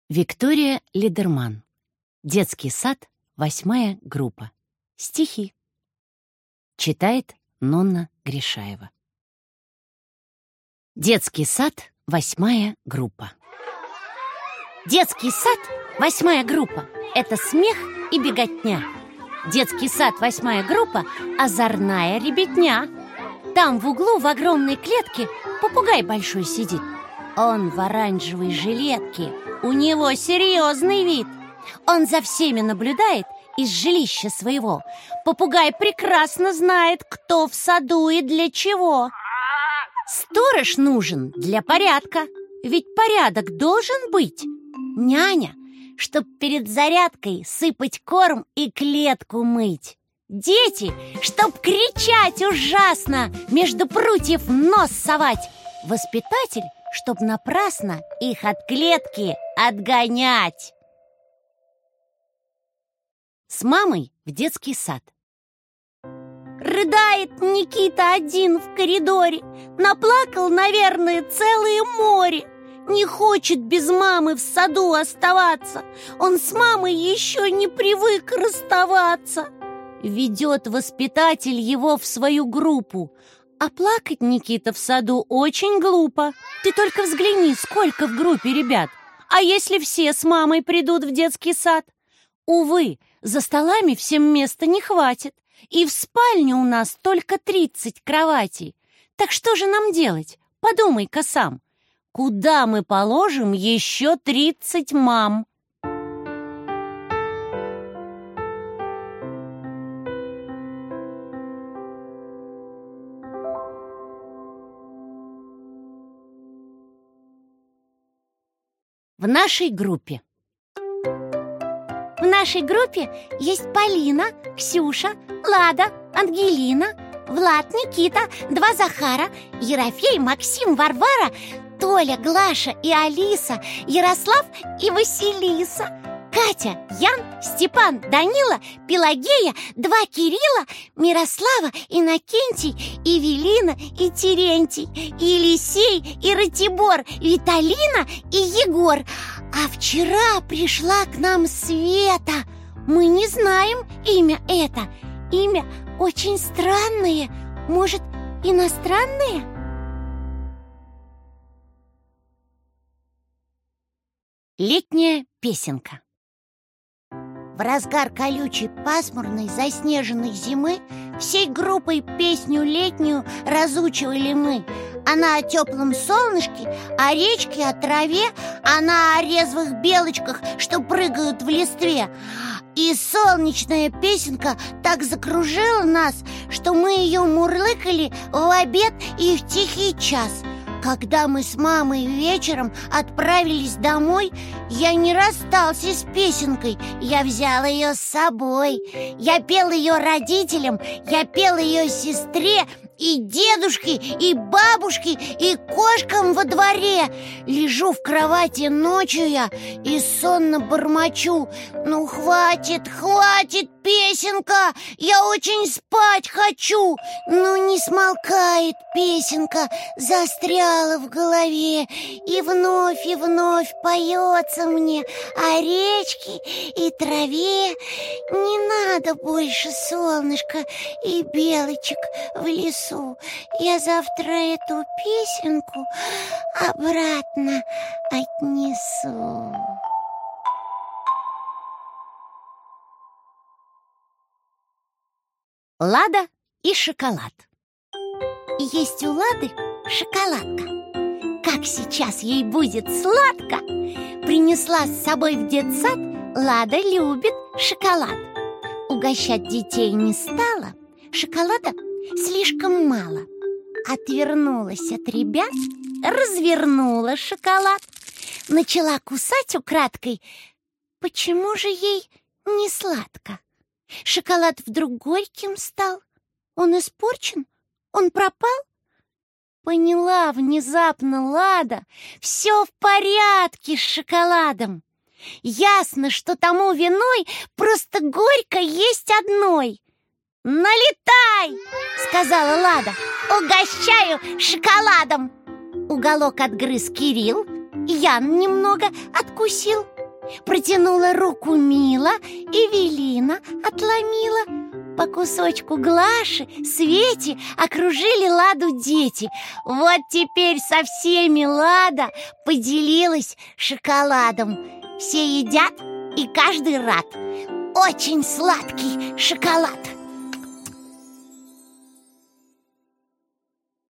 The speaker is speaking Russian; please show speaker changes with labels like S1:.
S1: Виктория Лидерман. Детский сад, 8 группа. Стихи. Читает Нонна Гришаева. Детский сад, 8 группа. Детский сад, 8 группа. Это смех и беготня. Детский сад, 8 группа. Озорная ребятня. Там в углу в огромной клетке попугай большой сидит. Он в оранжевой жилетке. У него серьезный вид. Он за всеми наблюдает из жилища своего. Попугай прекрасно знает, кто в саду и для чего. Сторож нужен для порядка. Ведь порядок должен быть. Няня, чтоб перед зарядкой сыпать корм и клетку мыть. Дети, чтоб кричать ужасно, между прутьев нос совать. Воспитатель, чтоб напрасно их от клетки отгонять. С мамой в детский сад. Рыдает Никита один в коридоре. Наплакал, наверное, целое море. Не хочет без мамы в саду оставаться. Он с мамой еще не привык расставаться. Ведет воспитатель его в свою группу. А плакать Никита в саду очень глупо. Ты только взгляни, сколько в группе ребят. А если все с мамой придут в детский сад? Увы, за столами всем места не хватит. И в спальне у нас только 30 кроватей. Так что же нам делать? Подумай-ка сам. Куда мы положим еще 30 мам? В нашей группе. В нашей группе есть Полина, Ксюша, Лада, Ангелина, Влад, Никита, 2 Захара, Ерофей, Максим, Варвара, Толя, Глаша и Алиса, Ярослав и Василиса, Катя, Ян, Степан, Данила, Пелагея, 2 Кирилла, Мирослава, Иннокентий, Эвелина и Терентий, и Елисей, и Ратибор, Виталина и Егор. А вчера пришла к нам Света. Мы не знаем имя это. Имя очень странное. Может, иностранное? Летняя песенка. В разгар колючей, пасмурной, заснеженной зимы всей группой песню летнюю разучивали мы. Она о теплом солнышке, о речке, о траве, она о резвых белочках, что прыгают в листве. И солнечная песенка так закружила нас, что мы ее мурлыкали в обед и в тихий час. Когда мы с мамой вечером отправились домой, я не расстался с песенкой, я взял ее с собой. Я пел ее родителям, я пел ее сестре, и дедушке, и бабушке, и кошкам во дворе. Лежу в кровати ночью я и сонно бормочу: ну хватит, хватит, песенка, я очень спать хочу. Но не смолкает песенка, застряла в голове, и вновь поется мне о речке и траве. Не надо больше солнышка и белочек в лесу. Я завтра эту песенку обратно отнесу. Лада и шоколад. Есть у Лады шоколадка. Как сейчас ей будет сладко! Принесла с собой в детсад. Лада любит шоколад. Угощать детей не стала. Шоколада слишком мало. Отвернулась от ребят, развернула шоколад, начала кусать украдкой. Почему же ей не сладко? Шоколад вдруг горьким стал. Он испорчен? Он пропал? Поняла внезапно Лада: все в порядке с шоколадом. Ясно, что тому виной просто горько есть одной. «Налетай!» — сказала Лада. «Угощаю шоколадом!» Уголок отгрыз Кирилл, Ян немного откусил, Протянула руку Мила, Эвелина отломила. По кусочку Глаши, Свете окружили Ладу дети. Вот теперь со всеми Лада поделилась шоколадом. Все едят, и каждый рад. Очень сладкий шоколад.